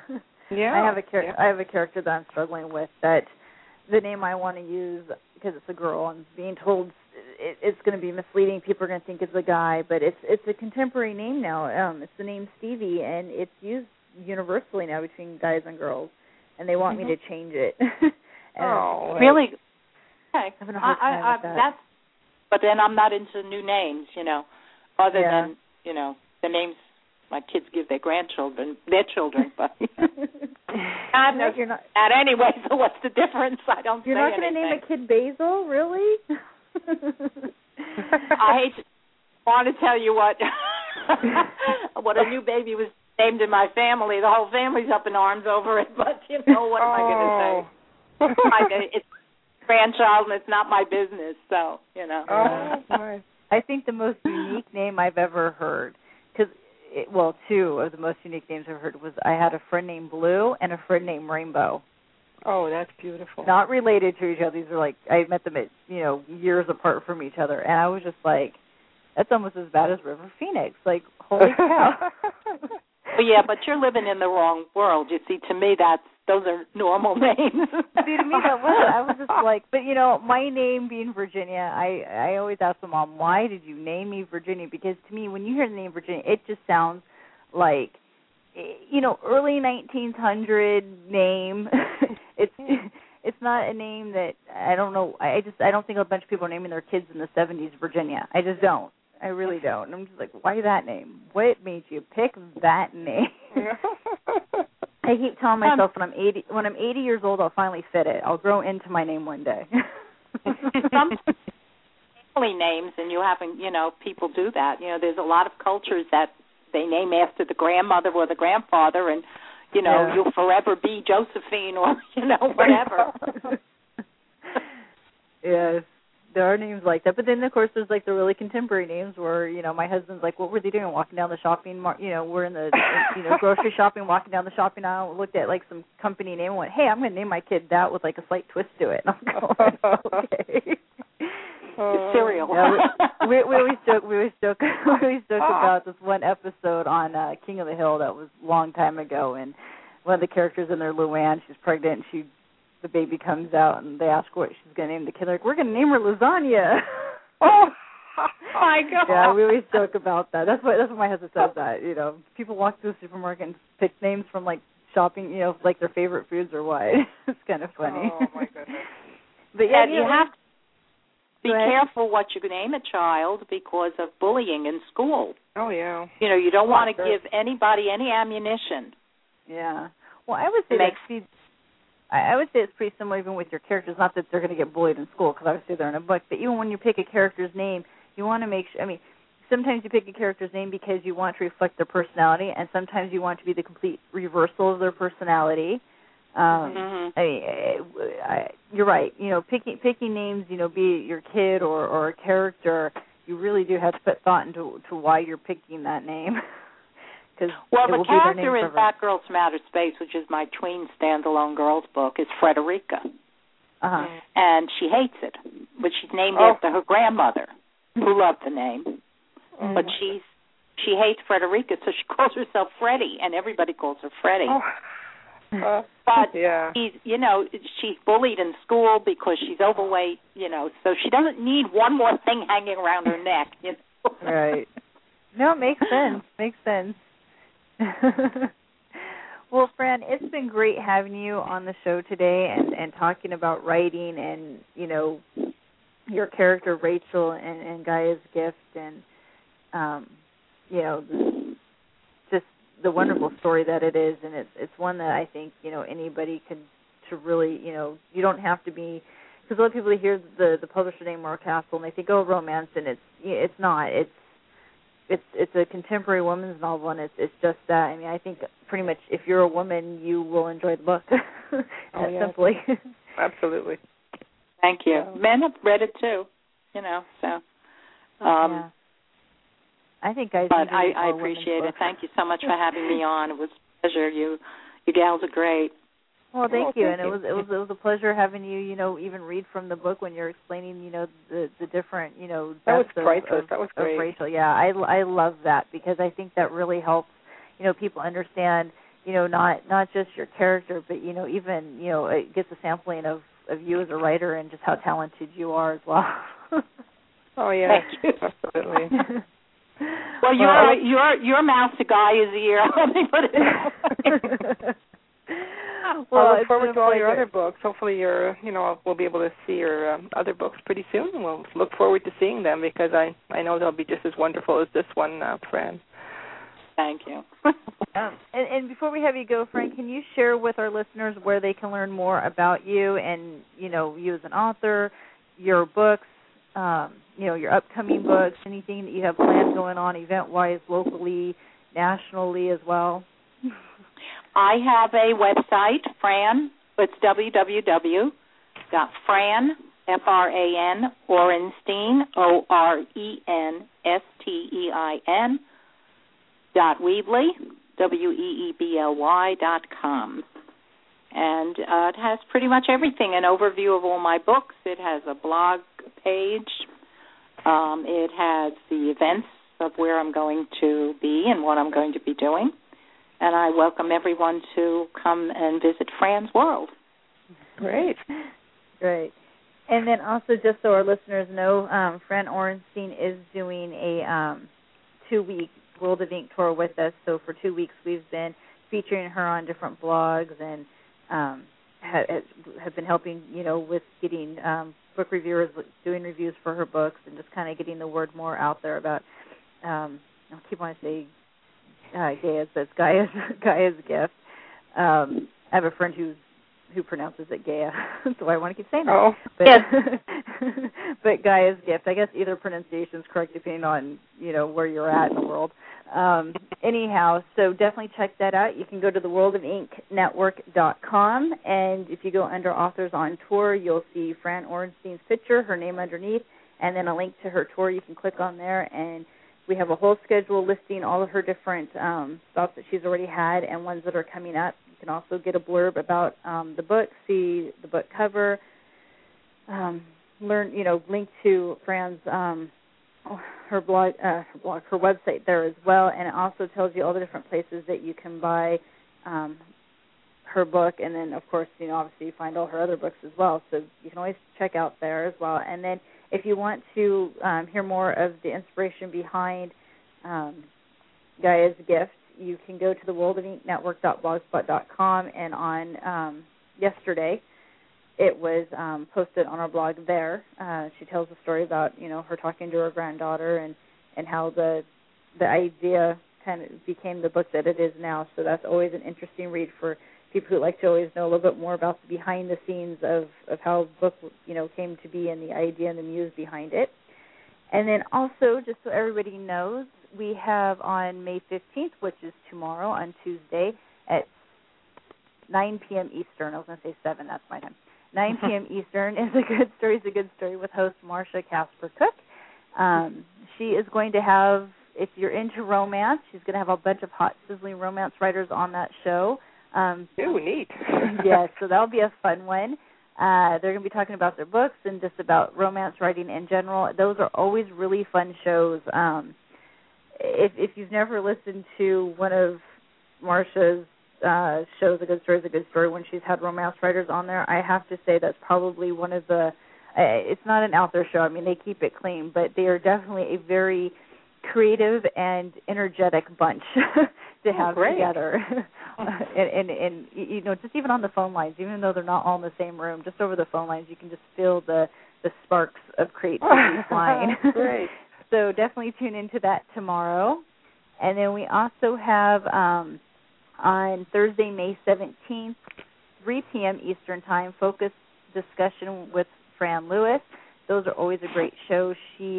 Yeah. I have a character that I'm struggling with, that the name I want to use, because it's a girl, I'm being told it's going to be misleading. People are going to think it's a guy, but it's a contemporary name now. It's the name Stevie, and it's used universally now between guys and girls, and they want me to change it. Really? Okay. Having a hard time with that. But then I'm not into new names, other than, the names my kids give their children, but I'm not that anyway, so what's the difference? I don't You're say not going to name a kid Basil, really? I want to tell you what a new baby was named in my family. The whole family's up in arms over it, but what am I going to say? It's a grandchild, and it's not my business, so, I think the most unique name I've ever heard, two of the most unique names I've heard was I had a friend named Blue and a friend named Rainbow. Oh, that's beautiful. Not related to each other. These are I met them at, years apart from each other. And I was just like, that's almost as bad as River Phoenix. Holy cow. Well, yeah, but you're living in the wrong world. You see, to me, those are normal names. See, to me, that wasn't. I was just but my name being Virginia, I always ask my mom, why did you name me Virginia? Because to me, when you hear the name Virginia, it just sounds like, early 1900 name. It's not a name that, I don't know, I don't think a bunch of people are naming their kids in the 70s Virginia. I just don't. I really don't. And I'm just why that name? What made you pick that name? I keep telling myself when I'm 80 years old, I'll finally fit it. I'll grow into my name one day. Some family names, and you haven't, people do that. There's a lot of cultures that they name after the grandmother or the grandfather, and you'll forever be Josephine or whatever. Yes. There are names like that, but then of course there's the really contemporary names where my husband's what were they doing walking down the shopping we're in the grocery shopping, walking down the shopping aisle, looked at some company name and went, hey, I'm going to name my kid that with a slight twist to it. And I'm going, okay. Cereal. Yeah, we always joke about this one episode on King of the Hill that was a long time ago, and one of the characters in there, Luann, she's pregnant, and the baby comes out, and they ask what she's going to name the kid. We're going to name her Lasagna. Oh, my God. Yeah, we always joke about that. That's what my husband says that. People walk through the supermarket and pick names from, shopping, their favorite foods or what. It's kind of funny. Oh, my goodness. But yeah, you have to be careful what you name a child because of bullying in school. Oh, yeah. You don't want to give anybody any ammunition. Yeah. Well, I would say I would say it's pretty similar even with your characters. Not that they're going to get bullied in school because obviously they're in a book, but even when you pick a character's name, you want to make sure, sometimes you pick a character's name because you want to reflect their personality, and sometimes you want to be the complete reversal of their personality. You're right. Picking names, be it your kid or a character, you really do have to put thought into why you're picking that name. Well, the character in That Girl from Outer Space, which is my tween standalone girls book, is Frederica. Uh-huh. And she hates it, but she's named after her grandmother, who loved the name. But she hates Frederica, so she calls herself Freddie, and everybody calls her Freddie. But she's bullied in school because she's overweight, so she doesn't need one more thing hanging around her neck. Right. No, it makes sense. Makes sense. Well, Fran, it's been great having you on the show today and talking about writing and, your character Rachel and Gaia's gift and, just the wonderful story that it is. And it's one that I think, anybody could to really, you don't have to be, because a lot of people hear the publisher name Mark Castle and they think, romance, and it's not. It's a contemporary woman's novel, and it's just that. I think pretty much if you're a woman, you will enjoy the book. Simply. Absolutely. Thank you. Men have read it too, so. Yeah. I think guys. But I appreciate it. Thank you so much for having me on. It was a pleasure. You gals are great. Well, thank you, and it was a pleasure having you, even read from the book when you're explaining, the different, that was priceless. That was great. Rachel, yeah, I love that because I think that really helps, people understand, not just your character, but even it gets a sampling of you as a writer and just how talented you are as well. Oh yeah, absolutely. Well, your mouth to Gaia's ear. Let me put it. Well, I look forward to all your other books. Hopefully, we'll be able to see your other books pretty soon. We'll look forward to seeing them because I know they'll be just as wonderful as this one, Fran. Thank you. And before we have you go, Fran, can you share with our listeners where they can learn more about you and you as an author, your books, your upcoming books, anything that you have planned going on event-wise, locally, nationally as well? I have a website, Fran. It's www.fran, F-R-A-N, Orenstein, O-R-E-N-S-T-E-I-N, .weebly, WEEBLY.com. And it has pretty much everything, an overview of all my books. It has a blog page. It has the events of where I'm going to be and what I'm going to be doing. And I welcome everyone to come and visit Fran's World. Great. Great. And then also, just so our listeners know, Fran Orenstein is doing a 2-week World of Ink tour with us. So for 2 weeks, we've been featuring her on different blogs and have been helping, with getting book reviewers doing reviews for her books and just kind of getting the word more out there about, I keep wanting to say Gaia's Gift. I have a friend who pronounces it Gaia, so I want to keep saying that. Oh, but, yes. But Gaia's Gift, I guess either pronunciation is correct depending on, where you're at in the world. Anyhow, so definitely check that out. You can go to the worldofinknetwork.com, and if you go under Authors on Tour, you'll see Fran Orenstein's picture, her name underneath, and then a link to her tour. You can click on there, and we have a whole schedule listing all of her different stops that she's already had and ones that are coming up. You can also get a blurb about the book, see the book cover, learn, link to Fran's her blog, her website there as well, and it also tells you all the different places that you can buy her book, and then of course, obviously you find all her other books as well. So you can always check out there as well. And then if you want to hear more of the inspiration behind Gaia's Gift, you can go to the worldofinknetwork.blogspot.com, and on yesterday it was posted on our blog there. She tells a story about, her talking to her granddaughter and how the idea kind of became the book that it is now. So that's always an interesting read for people who like to always know a little bit more about the behind the scenes of how the book, came to be and the idea and the muse behind it. And then also, just so everybody knows, we have on May 15th, which is tomorrow on Tuesday at 9 p.m. Eastern. I was going to say 7, that's my time. 9 p.m. Eastern is a good story with host Marsha Casper Cook. She is going to have, if you're into romance, she's going to have a bunch of hot, sizzling romance writers on that show. Ooh, neat. Yes, so that'll be a fun one. They're going to be talking about their books and just about romance writing in general. Those are always really fun shows. If you've never listened to one of Marsha's shows, A Good Story is a Good Story, when she's had romance writers on there, I have to say that's probably one of the, it's not an out there show. I mean, they keep it clean, but they are definitely a very creative and energetic bunch to have together. and just even on the phone lines, even though they're not all in the same room, just over the phone lines, you can just feel the sparks of creativity flying. Great. So definitely tune into that tomorrow. And then we also have on Thursday, May 17th, 3 p.m. Eastern Time, focus discussion with Fran Lewis. Those are always a great show. She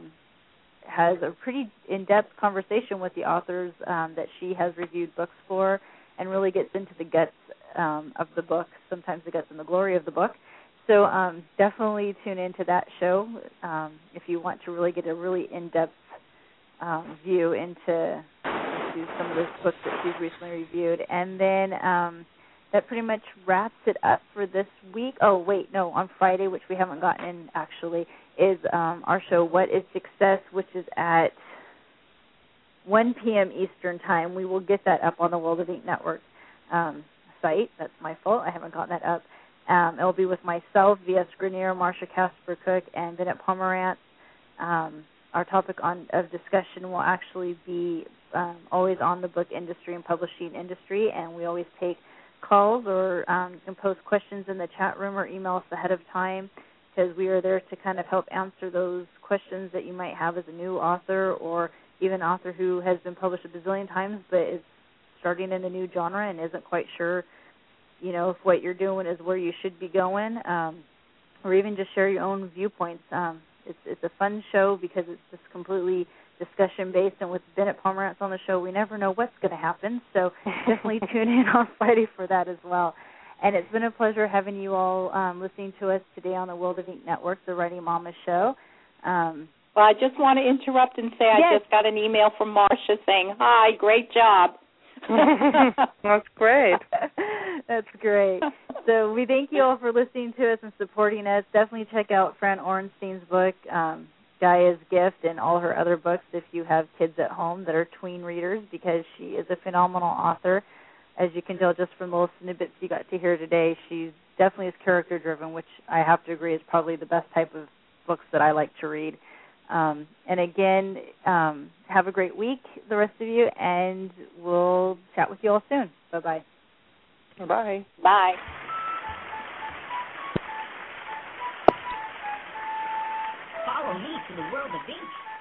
has a pretty in-depth conversation with the authors that she has reviewed books for, and really gets into the guts of the book, sometimes the guts and the glory of the book. So definitely tune into that show if you want to really get a really in-depth view into some of the books that she's recently reviewed. And then that pretty much wraps it up for this week. Oh, wait, no, on Friday, which we haven't gotten in actually, is our show, What is Success, which is at 1 p.m. Eastern Time. We will get that up on the World of Ink Network site. That's my fault. I haven't gotten that up. It'll be with myself, V.S. Grenier, Marsha Casper-Cook, and Bennett Pomerantz. Our topic of discussion will actually be always on the book industry and publishing industry, and we always take calls or can post questions in the chat room or email us ahead of time, because we are there to kind of help answer those questions that you might have as a new author or even an author who has been published a bazillion times but is starting in a new genre and isn't quite sure, if what you're doing is where you should be going, or even just share your own viewpoints. It's a fun show because it's just completely discussion-based, and with Bennett Pomerantz on the show, we never know what's going to happen, so definitely tune in on Friday for that as well. And it's been a pleasure having you all listening to us today on the World of Ink Network, the Writing Mama Show. Well, I just want to interrupt and say I just got an email from Marsha saying, hi, great job. That's great. That's great. So we thank you all for listening to us and supporting us. Definitely check out Fran Orenstein's book, Gaia's Gift, and all her other books if you have kids at home that are tween readers, because she is a phenomenal author. As you can tell just from the little snippets you got to hear today, she definitely is character-driven, which I have to agree is probably the best type of books that I like to read. And again, have a great week, the rest of you, and we'll chat with you all soon. Bye-bye. Bye. Bye. Follow me to the World of Ink.